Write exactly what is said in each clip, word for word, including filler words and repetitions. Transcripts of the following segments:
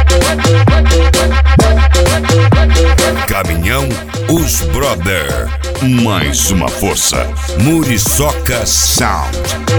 Caminhão Os Brother. Mais uma força. Muriçoca Sound.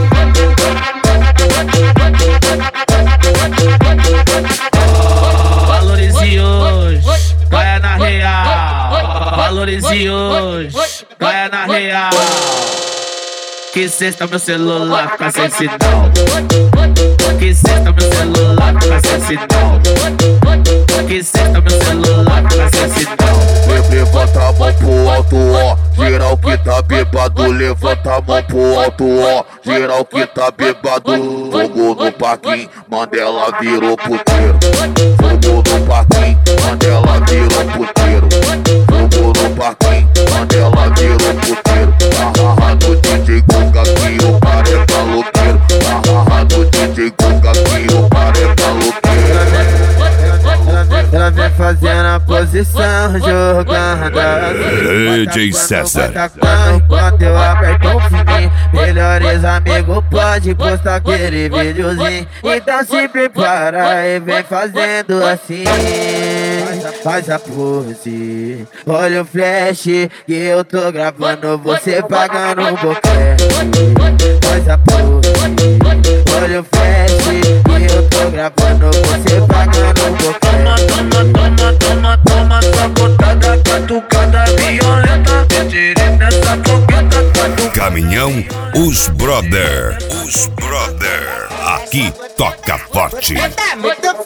Valorize hoje, caia na real. Valorize hoje, caia na real. Que sexta meu celular fica sem sinal. Que sexta meu celular fica sem sinal. Que sexta meu celular fica sem sinal. Levanta a mão pro alto, ó. Geral que tá bêbado, levanta a mão pro alto, ó. Geral que tá bêbado. Fogo no parquinho, Mandela virou puteiro. Fogo no parquinho, Mandela virou puteiro. Fogo no parquinho, Mandela virou puteiro. Agarra no D J Guga que o cara é caloqueiro. Agarra no D J Guga que o cara é caloqueiro. Ela vem fazendo a posição, jogando D J César. Enquanto eu aperto o fininho, melhores amigos pode postar aquele videozinho. Então se prepara e vem fazendo assim. Faz a pose, olha o flash que eu tô gravando, você pagando um boquete. Faz a pose, olha o flash que eu tô gravando, você pagando um boquete. Toma, toma, toma, toma, sabotada, catucada violenta. Me tirei dessa fogueta, catucada. Caminhão Os Brother. Os Brother. Aqui toca forte. Tá muito